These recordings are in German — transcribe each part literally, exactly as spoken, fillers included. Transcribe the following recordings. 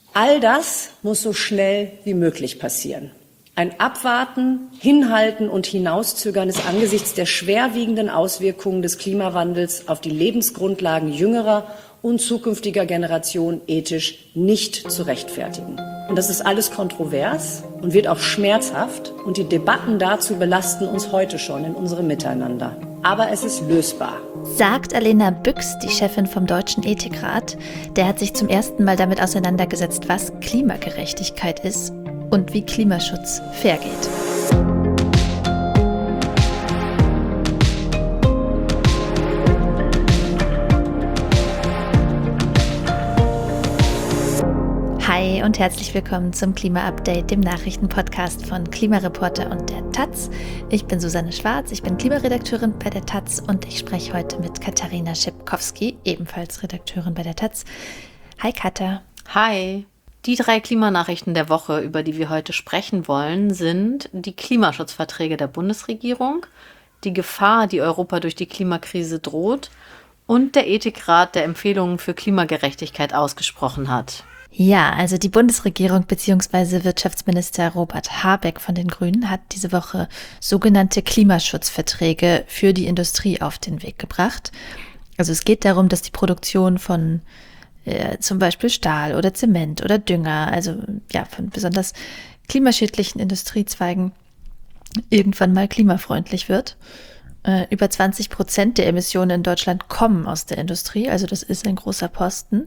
All das muss so schnell wie möglich passieren. Ein Abwarten, Hinhalten und Hinauszögern ist angesichts der schwerwiegenden Auswirkungen des Klimawandels auf die Lebensgrundlagen jüngerer und zukünftiger Generationen ethisch nicht zu rechtfertigen. Und das ist alles kontrovers und wird auch schmerzhaft. Und die Debatten dazu belasten uns heute schon in unserem Miteinander. Aber es ist lösbar. Sagt Alena Büchs, die Chefin vom Deutschen Ethikrat. Der hat sich zum ersten Mal damit auseinandergesetzt, was Klimagerechtigkeit ist und wie Klimaschutz fair geht. Hi und herzlich willkommen zum Klima-Update, dem Nachrichtenpodcast von Klimareporter und der Taz. Ich bin Susanne Schwarz, ich bin Klimaredakteurin bei der Taz und ich spreche heute mit Katharina Schipkowski, ebenfalls Redakteurin bei der Taz. Hi Katha. Hi. Die drei Klimanachrichten der Woche, über die wir heute sprechen wollen, sind die Klimaschutzverträge der Bundesregierung, die Gefahr, die Europa durch die Klimakrise droht und der Ethikrat, der Empfehlungen für Klimagerechtigkeit ausgesprochen hat. Ja, also die Bundesregierung bzw. Wirtschaftsminister Robert Habeck von den Grünen hat diese Woche sogenannte Klimaschutzverträge für die Industrie auf den Weg gebracht. Also es geht darum, dass die Produktion von äh, zum Beispiel Stahl oder Zement oder Dünger, also ja von besonders klimaschädlichen Industriezweigen, irgendwann mal klimafreundlich wird. Äh, über zwanzig Prozent der Emissionen in Deutschland kommen aus der Industrie, also das ist ein großer Posten.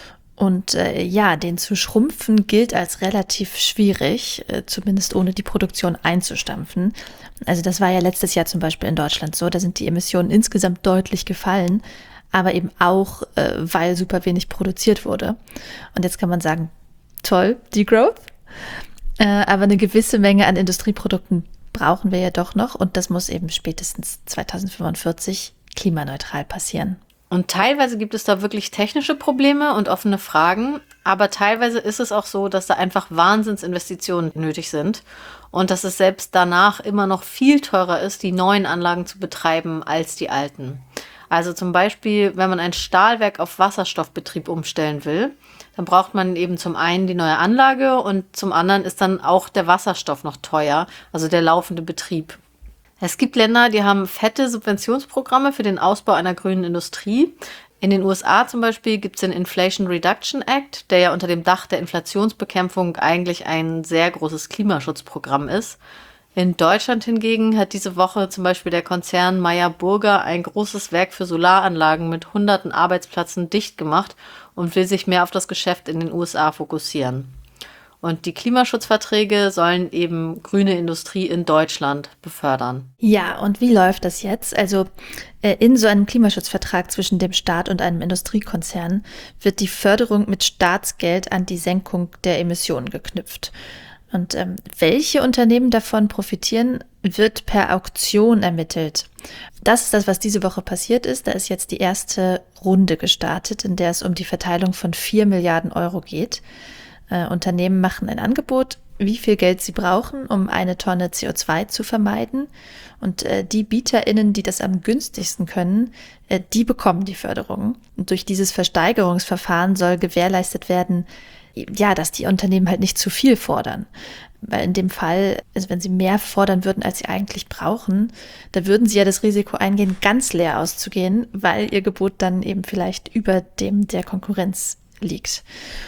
Und äh, ja, den zu schrumpfen gilt als relativ schwierig, äh, zumindest ohne die Produktion einzustampfen. Also das war ja letztes Jahr zum Beispiel in Deutschland so, da sind die Emissionen insgesamt deutlich gefallen, aber eben auch, äh, weil super wenig produziert wurde. Und jetzt kann man sagen, toll, Degrowth, äh, aber eine gewisse Menge an Industrieprodukten brauchen wir ja doch noch und das muss eben spätestens zweitausendfünfundvierzig klimaneutral passieren. Und teilweise gibt es da wirklich technische Probleme und offene Fragen, aber teilweise ist es auch so, dass da einfach Wahnsinnsinvestitionen nötig sind und dass es selbst danach immer noch viel teurer ist, die neuen Anlagen zu betreiben als die alten. Also zum Beispiel, wenn man ein Stahlwerk auf Wasserstoffbetrieb umstellen will, dann braucht man eben zum einen die neue Anlage und zum anderen ist dann auch der Wasserstoff noch teuer, also der laufende Betrieb. Es gibt Länder, die haben fette Subventionsprogramme für den Ausbau einer grünen Industrie. In den U S A zum Beispiel gibt es den Inflation Reduction Act, der ja unter dem Dach der Inflationsbekämpfung eigentlich ein sehr großes Klimaschutzprogramm ist. In Deutschland hingegen hat diese Woche zum Beispiel der Konzern Meyer Burger ein großes Werk für Solaranlagen mit hunderten Arbeitsplätzen dicht gemacht und will sich mehr auf das Geschäft in den U S A fokussieren. Und die Klimaschutzverträge sollen eben grüne Industrie in Deutschland befördern. Ja, und wie läuft das jetzt? Also äh, in so einem Klimaschutzvertrag zwischen dem Staat und einem Industriekonzern wird die Förderung mit Staatsgeld an die Senkung der Emissionen geknüpft. Und ähm, welche Unternehmen davon profitieren, wird per Auktion ermittelt. Das ist das, was diese Woche passiert ist. Da ist jetzt die erste Runde gestartet, in der es um die Verteilung von vier Milliarden Euro geht. Äh, Unternehmen machen ein Angebot, wie viel Geld sie brauchen, um eine Tonne C O zwei zu vermeiden. Und äh, die BieterInnen, die das am günstigsten können, äh, die bekommen die Förderung. Und durch dieses Versteigerungsverfahren soll gewährleistet werden, ja, dass die Unternehmen halt nicht zu viel fordern. Weil in dem Fall, also wenn sie mehr fordern würden, als sie eigentlich brauchen, da würden sie ja das Risiko eingehen, ganz leer auszugehen, weil ihr Gebot dann eben vielleicht über dem der Konkurrenz liegt.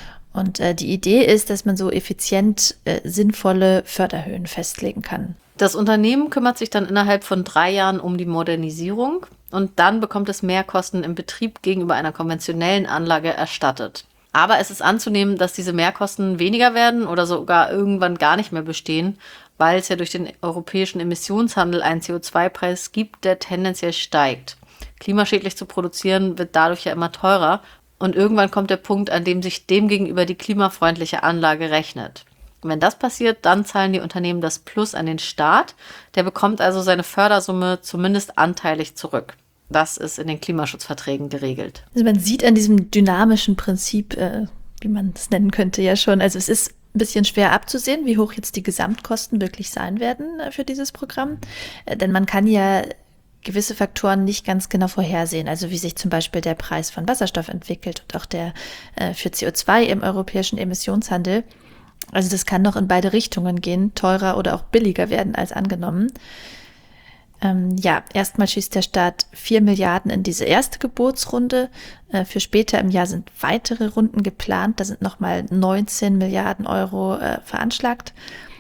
Und äh, die Idee ist, dass man so effizient äh, sinnvolle Förderhöhen festlegen kann. Das Unternehmen kümmert sich dann innerhalb von drei Jahren um die Modernisierung und dann bekommt es Mehrkosten im Betrieb gegenüber einer konventionellen Anlage erstattet. Aber es ist anzunehmen, dass diese Mehrkosten weniger werden oder sogar irgendwann gar nicht mehr bestehen, weil es ja durch den europäischen Emissionshandel einen C O zwei Preis gibt, der tendenziell steigt. Klimaschädlich zu produzieren wird dadurch ja immer teurer. Und irgendwann kommt der Punkt, an dem sich demgegenüber die klimafreundliche Anlage rechnet. Und wenn das passiert, dann zahlen die Unternehmen das Plus an den Staat. Der bekommt also seine Fördersumme zumindest anteilig zurück. Das ist in den Klimaschutzverträgen geregelt. Also man sieht an diesem dynamischen Prinzip, äh, wie man es nennen könnte, ja schon, also es ist ein bisschen schwer abzusehen, wie hoch jetzt die Gesamtkosten wirklich sein werden äh, für dieses Programm. Äh, denn man kann ja gewisse Faktoren nicht ganz genau vorhersehen, also wie sich zum Beispiel der Preis von Wasserstoff entwickelt und auch der äh, für C O zwei im europäischen Emissionshandel. Also das kann noch in beide Richtungen gehen, teurer oder auch billiger werden als angenommen. Ähm, ja, erstmal schießt der Staat vier Milliarden in diese erste Gebotsrunde. Äh, für später im Jahr sind weitere Runden geplant. Da sind nochmal neunzehn Milliarden Euro äh, veranschlagt.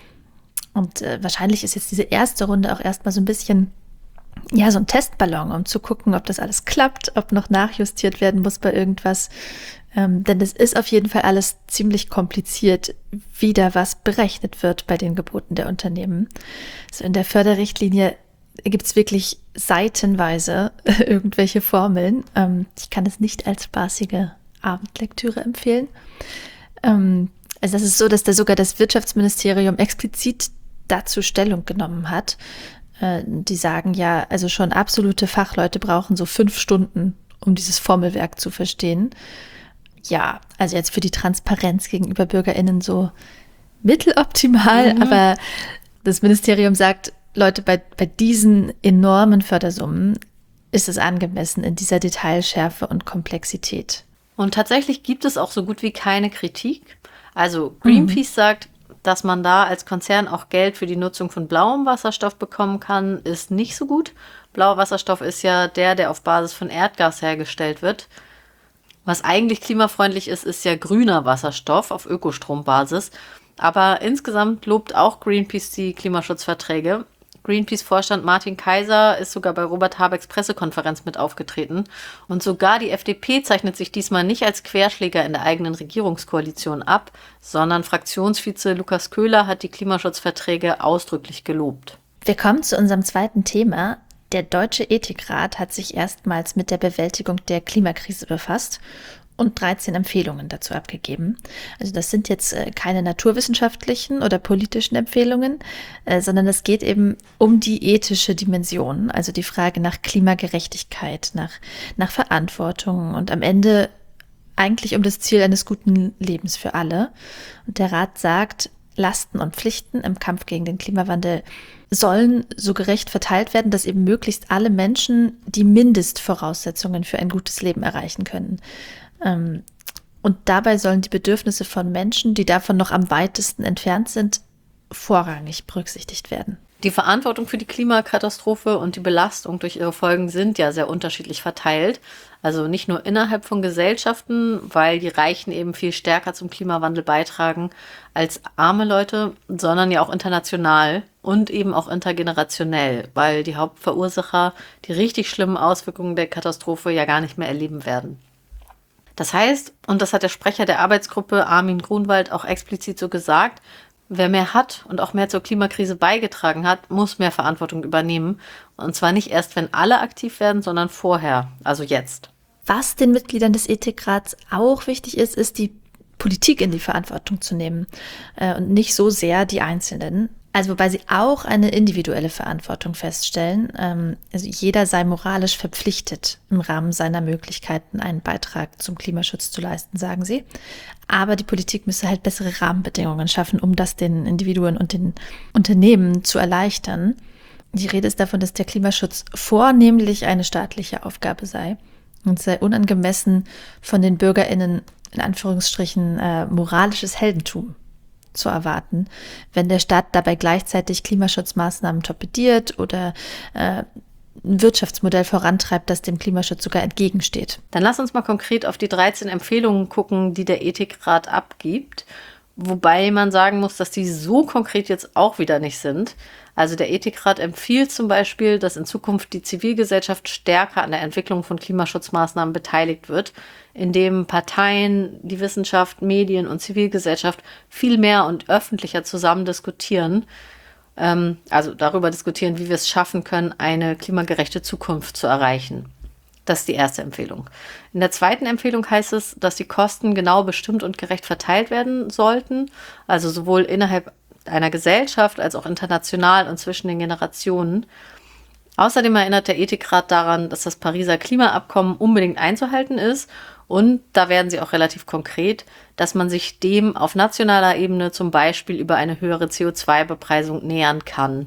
Und äh, wahrscheinlich ist jetzt diese erste Runde auch erstmal so ein bisschen, ja, so ein Testballon, um zu gucken, ob das alles klappt, ob noch nachjustiert werden muss bei irgendwas. Ähm, denn es ist auf jeden Fall alles ziemlich kompliziert, wie da was berechnet wird bei den Geboten der Unternehmen. So in der Förderrichtlinie gibt es wirklich seitenweise irgendwelche Formeln. Ähm, ich kann es nicht als spaßige Abendlektüre empfehlen. Ähm, also das ist so, dass da sogar das Wirtschaftsministerium explizit dazu Stellung genommen hat. Äh, die sagen ja, also schon absolute Fachleute brauchen so fünf Stunden, um dieses Formelwerk zu verstehen. Ja, also jetzt für die Transparenz gegenüber BürgerInnen so mitteloptimal, mhm. aber das Ministerium sagt, Leute, bei, bei diesen enormen Fördersummen ist es angemessen in dieser Detailschärfe und Komplexität. Und tatsächlich gibt es auch so gut wie keine Kritik. Also Greenpeace mhm. sagt, dass man da als Konzern auch Geld für die Nutzung von blauem Wasserstoff bekommen kann, ist nicht so gut. Blauer Wasserstoff ist ja der, der auf Basis von Erdgas hergestellt wird. Was eigentlich klimafreundlich ist, ist ja grüner Wasserstoff auf Ökostrombasis. Aber insgesamt lobt auch Greenpeace die Klimaschutzverträge. Greenpeace-Vorstand Martin Kaiser ist sogar bei Robert Habecks Pressekonferenz mit aufgetreten. Und sogar die F D P zeichnet sich diesmal nicht als Querschläger in der eigenen Regierungskoalition ab, sondern Fraktionsvize Lukas Köhler hat die Klimaschutzverträge ausdrücklich gelobt. Wir kommen zu unserem zweiten Thema. Der Deutsche Ethikrat hat sich erstmals mit der Bewältigung der Klimakrise befasst und dreizehn Empfehlungen dazu abgegeben. Also das sind jetzt äh, keine naturwissenschaftlichen oder politischen Empfehlungen, äh, sondern es geht eben um die ethische Dimension, also die Frage nach Klimagerechtigkeit, nach, nach Verantwortung und am Ende eigentlich um das Ziel eines guten Lebens für alle. Und der Rat sagt, Lasten und Pflichten im Kampf gegen den Klimawandel sollen so gerecht verteilt werden, dass eben möglichst alle Menschen die Mindestvoraussetzungen für ein gutes Leben erreichen können. Und dabei sollen die Bedürfnisse von Menschen, die davon noch am weitesten entfernt sind, vorrangig berücksichtigt werden. Die Verantwortung für die Klimakatastrophe und die Belastung durch ihre Folgen sind ja sehr unterschiedlich verteilt. Also nicht nur innerhalb von Gesellschaften, weil die Reichen eben viel stärker zum Klimawandel beitragen als arme Leute, sondern ja auch international und eben auch intergenerationell, weil die Hauptverursacher die richtig schlimmen Auswirkungen der Katastrophe ja gar nicht mehr erleben werden. Das heißt, und das hat der Sprecher der Arbeitsgruppe Armin Grunwald auch explizit so gesagt, wer mehr hat und auch mehr zur Klimakrise beigetragen hat, muss mehr Verantwortung übernehmen. Und zwar nicht erst, wenn alle aktiv werden, sondern vorher, also jetzt. Was den Mitgliedern des Ethikrats auch wichtig ist, ist die Politik in die Verantwortung zu nehmen äh, und nicht so sehr die Einzelnen. Also wobei sie auch eine individuelle Verantwortung feststellen. Ähm, also jeder sei moralisch verpflichtet, im Rahmen seiner Möglichkeiten einen Beitrag zum Klimaschutz zu leisten, sagen sie. Aber die Politik müsse halt bessere Rahmenbedingungen schaffen, um das den Individuen und den Unternehmen zu erleichtern. Die Rede ist davon, dass der Klimaschutz vornehmlich eine staatliche Aufgabe sei und sei unangemessen von den BürgerInnen in Anführungsstrichen äh, moralisches Heldentum zu erwarten, wenn der Staat dabei gleichzeitig Klimaschutzmaßnahmen torpediert oder äh, ein Wirtschaftsmodell vorantreibt, das dem Klimaschutz sogar entgegensteht. Dann lass uns mal konkret auf die dreizehn Empfehlungen gucken, die der Ethikrat abgibt. Wobei man sagen muss, dass die so konkret jetzt auch wieder nicht sind. Also der Ethikrat empfiehlt zum Beispiel, dass in Zukunft die Zivilgesellschaft stärker an der Entwicklung von Klimaschutzmaßnahmen beteiligt wird, indem Parteien, die Wissenschaft, Medien und Zivilgesellschaft viel mehr und öffentlicher zusammen diskutieren. Ähm, also darüber diskutieren, wie wir es schaffen können, eine klimagerechte Zukunft zu erreichen. Das ist die erste Empfehlung. In der zweiten Empfehlung heißt es, dass die Kosten genau bestimmt und gerecht verteilt werden sollten, also sowohl innerhalb einer Gesellschaft als auch international und zwischen den Generationen. Außerdem erinnert der Ethikrat daran, dass das Pariser Klimaabkommen unbedingt einzuhalten ist und da werden sie auch relativ konkret, dass man sich dem auf nationaler Ebene zum Beispiel über eine höhere C O zwei Bepreisung nähern kann.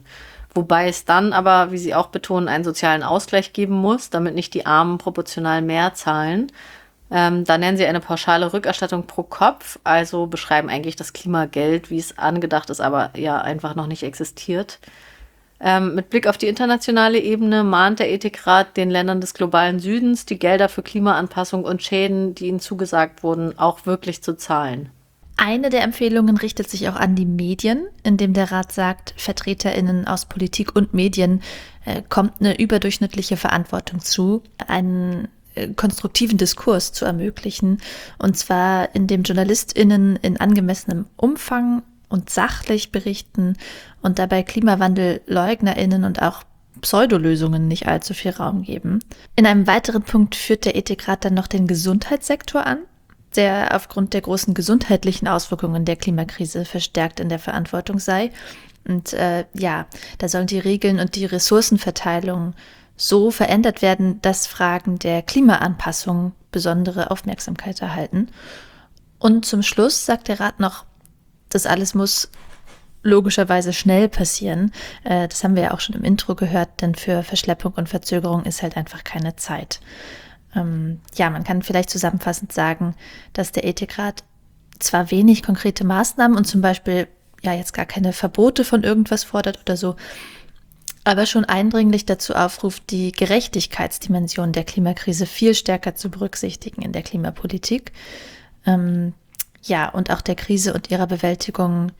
Wobei es dann aber, wie Sie auch betonen, einen sozialen Ausgleich geben muss, damit nicht die Armen proportional mehr zahlen. Ähm, da nennen Sie eine pauschale Rückerstattung pro Kopf, also beschreiben eigentlich das Klimageld, wie es angedacht ist, aber ja einfach noch nicht existiert. Ähm, mit Blick auf die internationale Ebene mahnt der Ethikrat den Ländern des globalen Südens, die Gelder für Klimaanpassung und Schäden, die ihnen zugesagt wurden, auch wirklich zu zahlen. Eine der Empfehlungen richtet sich auch an die Medien, indem der Rat sagt, VertreterInnen aus Politik und Medien äh, kommt eine überdurchschnittliche Verantwortung zu, einen äh, konstruktiven Diskurs zu ermöglichen. Und zwar indem JournalistInnen in angemessenem Umfang und sachlich berichten und dabei KlimawandelleugnerInnen und auch Pseudolösungen nicht allzu viel Raum geben. In einem weiteren Punkt führt der Ethikrat dann noch den Gesundheitssektor an, der aufgrund der großen gesundheitlichen Auswirkungen der Klimakrise verstärkt in der Verantwortung sei. Und äh, ja, da sollen die Regeln und die Ressourcenverteilung so verändert werden, dass Fragen der Klimaanpassung besondere Aufmerksamkeit erhalten. Und zum Schluss sagt der Rat noch, das alles muss logischerweise schnell passieren. Äh, das haben wir ja auch schon im Intro gehört, denn für Verschleppung und Verzögerung ist halt einfach keine Zeit. Ähm, ja, man kann vielleicht zusammenfassend sagen, dass der Ethikrat zwar wenig konkrete Maßnahmen und zum Beispiel ja jetzt gar keine Verbote von irgendwas fordert oder so, aber schon eindringlich dazu aufruft, die Gerechtigkeitsdimension der Klimakrise viel stärker zu berücksichtigen in der Klimapolitik. Ähm, ja, und auch der Krise und ihrer Bewältigung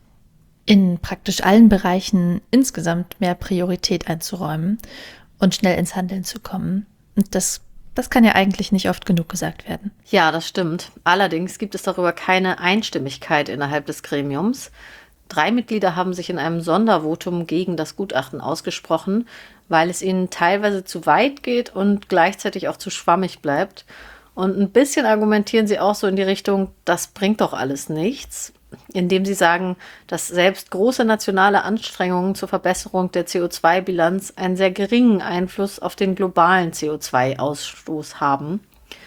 in praktisch allen Bereichen insgesamt mehr Priorität einzuräumen und schnell ins Handeln zu kommen. Und das Das kann ja eigentlich nicht oft genug gesagt werden. Ja, das stimmt. Allerdings gibt es darüber keine Einstimmigkeit innerhalb des Gremiums. Drei Mitglieder haben sich in einem Sondervotum gegen das Gutachten ausgesprochen, weil es ihnen teilweise zu weit geht und gleichzeitig auch zu schwammig bleibt. Und ein bisschen argumentieren sie auch so in die Richtung, das bringt doch alles nichts, indem sie sagen, dass selbst große nationale Anstrengungen zur Verbesserung der C O zwei Bilanz einen sehr geringen Einfluss auf den globalen C O zwei Ausstoß haben.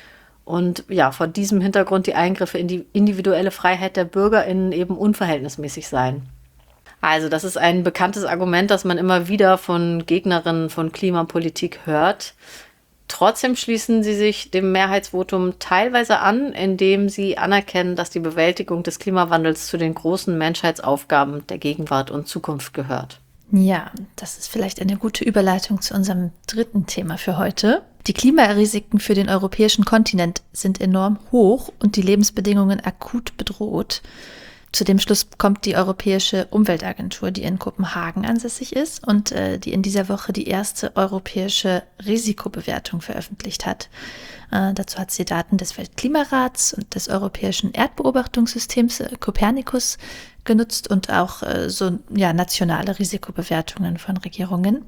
Und ja, vor diesem Hintergrund die Eingriffe in die individuelle Freiheit der BürgerInnen eben unverhältnismäßig seien. Also das ist ein bekanntes Argument, das man immer wieder von Gegnerinnen von Klimapolitik hört. Trotzdem schließen sie sich dem Mehrheitsvotum teilweise an, indem sie anerkennen, dass die Bewältigung des Klimawandels zu den großen Menschheitsaufgaben der Gegenwart und Zukunft gehört. Ja, das ist vielleicht eine gute Überleitung zu unserem dritten Thema für heute. Die Klimarisiken für den europäischen Kontinent sind enorm hoch und die Lebensbedingungen akut bedroht. Zu dem Schluss kommt die Europäische Umweltagentur, die in Kopenhagen ansässig ist und äh, die in dieser Woche die erste europäische Risikobewertung veröffentlicht hat. Äh, dazu hat sie Daten des Weltklimarats und des Europäischen Erdbeobachtungssystems äh, Copernicus genutzt und auch äh, so ja, nationale Risikobewertungen von Regierungen.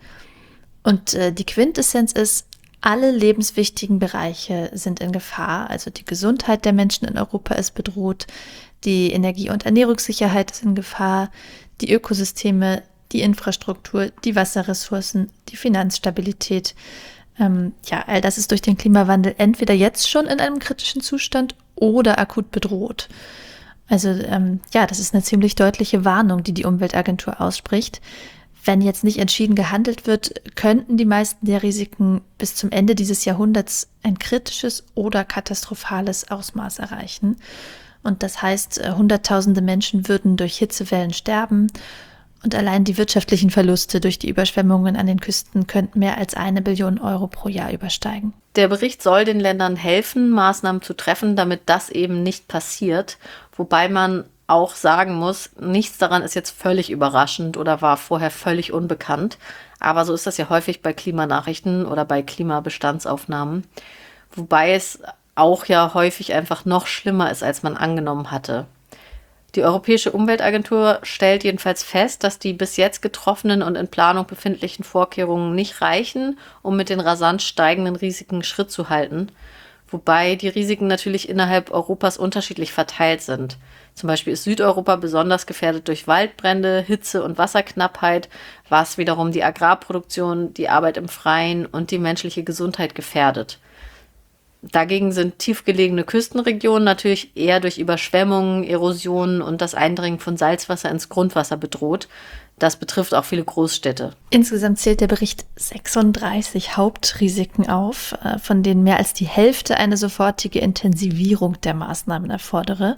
Und äh, die Quintessenz ist, alle lebenswichtigen Bereiche sind in Gefahr. Also die Gesundheit der Menschen in Europa ist bedroht, die Energie- und Ernährungssicherheit ist in Gefahr, die Ökosysteme, die Infrastruktur, die Wasserressourcen, die Finanzstabilität. Ähm, ja, all das ist durch den Klimawandel entweder jetzt schon in einem kritischen Zustand oder akut bedroht. Also ähm, ja, das ist eine ziemlich deutliche Warnung, die die Umweltagentur ausspricht. Wenn jetzt nicht entschieden gehandelt wird, könnten die meisten der Risiken bis zum Ende dieses Jahrhunderts ein kritisches oder katastrophales Ausmaß erreichen. Und das heißt, Hunderttausende Menschen würden durch Hitzewellen sterben und allein die wirtschaftlichen Verluste durch die Überschwemmungen an den Küsten könnten mehr als eine Billion Euro pro Jahr übersteigen. Der Bericht soll den Ländern helfen, Maßnahmen zu treffen, damit das eben nicht passiert. Wobei man auch sagen muss, nichts daran ist jetzt völlig überraschend oder war vorher völlig unbekannt. Aber so ist das ja häufig bei Klimanachrichten oder bei Klimabestandsaufnahmen. Wobei es auch ja häufig einfach noch schlimmer ist, als man angenommen hatte. Die Europäische Umweltagentur stellt jedenfalls fest, dass die bis jetzt getroffenen und in Planung befindlichen Vorkehrungen nicht reichen, um mit den rasant steigenden Risiken Schritt zu halten. Wobei die Risiken natürlich innerhalb Europas unterschiedlich verteilt sind. Zum Beispiel ist Südeuropa besonders gefährdet durch Waldbrände, Hitze und Wasserknappheit, was wiederum die Agrarproduktion, die Arbeit im Freien und die menschliche Gesundheit gefährdet. Dagegen sind tiefgelegene Küstenregionen natürlich eher durch Überschwemmungen, Erosionen und das Eindringen von Salzwasser ins Grundwasser bedroht. Das betrifft auch viele Großstädte. Insgesamt zählt der Bericht sechsunddreißig Hauptrisiken auf, von denen mehr als die Hälfte eine sofortige Intensivierung der Maßnahmen erfordere.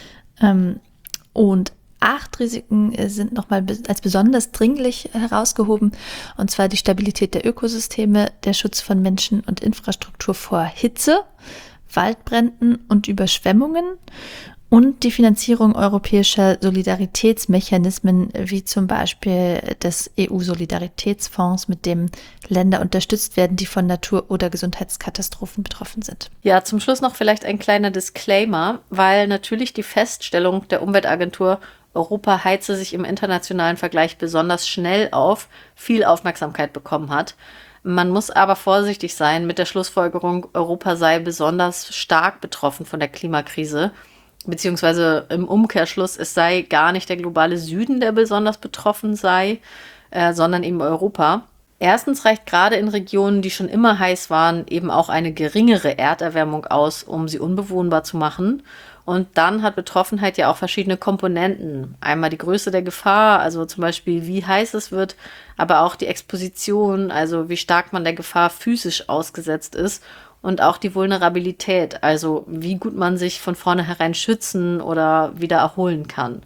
Und acht Risiken sind nochmal als besonders dringlich herausgehoben, und zwar die Stabilität der Ökosysteme, der Schutz von Menschen und Infrastruktur vor Hitze, Waldbränden und Überschwemmungen und die Finanzierung europäischer Solidaritätsmechanismen, wie zum Beispiel des E U-Solidaritätsfonds, mit dem Länder unterstützt werden, die von Natur- oder Gesundheitskatastrophen betroffen sind. Ja, zum Schluss noch vielleicht ein kleiner Disclaimer, weil natürlich die Feststellung der Umweltagentur, Europa heize sich im internationalen Vergleich besonders schnell auf, viel Aufmerksamkeit bekommen hat. Man muss aber vorsichtig sein mit der Schlussfolgerung, Europa sei besonders stark betroffen von der Klimakrise, beziehungsweise im Umkehrschluss, es sei gar nicht der globale Süden, der besonders betroffen sei, äh, sondern eben Europa. Erstens reicht gerade in Regionen, die schon immer heiß waren, eben auch eine geringere Erderwärmung aus, um sie unbewohnbar zu machen. Und dann hat Betroffenheit ja auch verschiedene Komponenten. Einmal die Größe der Gefahr, also zum Beispiel wie heiß es wird, aber auch die Exposition, also wie stark man der Gefahr physisch ausgesetzt ist, und auch die Vulnerabilität, also wie gut man sich von vornherein schützen oder wieder erholen kann.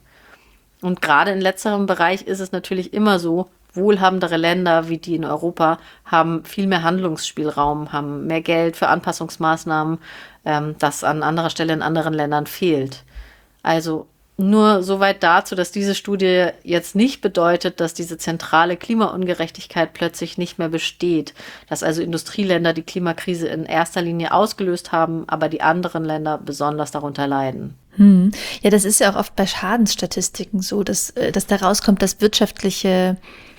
Und gerade in letzterem Bereich ist es natürlich immer so, wohlhabendere Länder wie die in Europa haben viel mehr Handlungsspielraum, haben mehr Geld für Anpassungsmaßnahmen, ähm, das an anderer Stelle in anderen Ländern fehlt. Also nur soweit dazu, dass diese Studie jetzt nicht bedeutet, dass diese zentrale Klimaungerechtigkeit plötzlich nicht mehr besteht, dass also Industrieländer die Klimakrise in erster Linie ausgelöst haben, aber die anderen Länder besonders darunter leiden. Hm. Ja, das ist ja auch oft bei Schadensstatistiken so, dass, dass da rauskommt, dass wirtschaftliche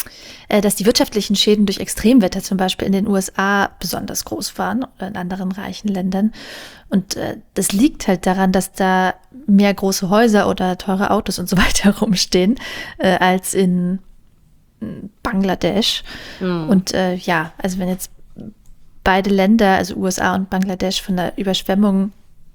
dass die wirtschaftlichen Schäden durch Extremwetter zum Beispiel in den U S A besonders groß waren oder in anderen reichen Ländern. Und äh, das liegt halt daran, dass da mehr große Häuser oder teure Autos und so weiter rumstehen, äh, als in Bangladesch. Mhm. Und äh, ja, also wenn jetzt beide Länder, also U S A und Bangladesch, von der Überschwemmung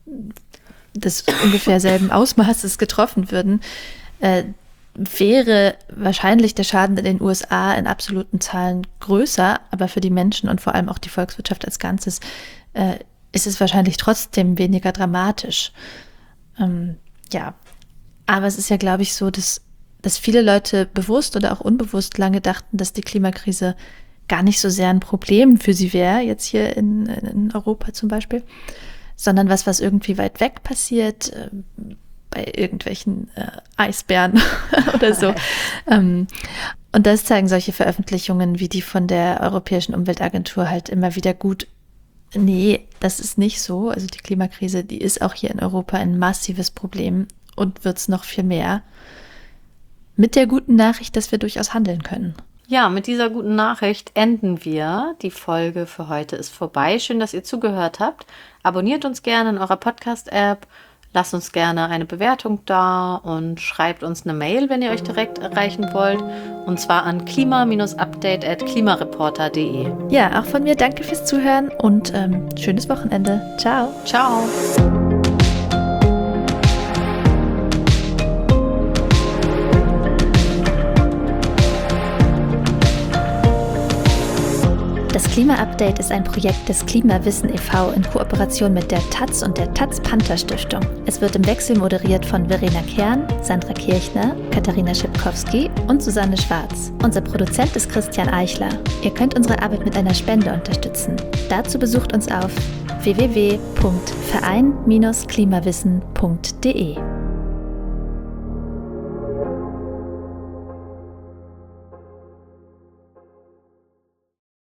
des ungefähr selben Ausmaßes getroffen würden, äh, wäre wahrscheinlich der Schaden in den U S A in absoluten Zahlen größer, aber für die Menschen und vor allem auch die Volkswirtschaft als Ganzes äh, ist es wahrscheinlich trotzdem weniger dramatisch. Ähm, ja, aber es ist ja, glaube ich, so, dass, dass viele Leute bewusst oder auch unbewusst lange dachten, dass die Klimakrise gar nicht so sehr ein Problem für sie wäre, jetzt hier in, in Europa zum Beispiel, sondern was, was irgendwie weit weg passiert, äh, bei irgendwelchen äh, Eisbären oder so. ähm, und das zeigen solche Veröffentlichungen wie die von der Europäischen Umweltagentur halt immer wieder gut. Nee, das ist nicht so. Also die Klimakrise, die ist auch hier in Europa ein massives Problem und wird es noch viel mehr. Mit der guten Nachricht, dass wir durchaus handeln können. Ja, mit dieser guten Nachricht enden wir. Die Folge für heute ist vorbei. Schön, dass ihr zugehört habt. Abonniert uns gerne in eurer Podcast-App. Lasst uns gerne eine Bewertung da und schreibt uns eine Mail, wenn ihr euch direkt erreichen wollt. Und zwar an klima update at klimareporter punkt de. Ja, auch von mir danke fürs Zuhören und ähm, schönes Wochenende. Ciao. Ciao. Das Klima-Update ist ein Projekt des Klimawissen e V in Kooperation mit der Taz und der Taz-Panther-Stiftung. Es wird im Wechsel moderiert von Verena Kern, Sandra Kirchner, Katharina Schipkowski und Susanne Schwarz. Unser Produzent ist Christian Eichler. Ihr könnt unsere Arbeit mit einer Spende unterstützen. Dazu besucht uns auf w w w punkt verein Bindestrich klimawissen punkt de.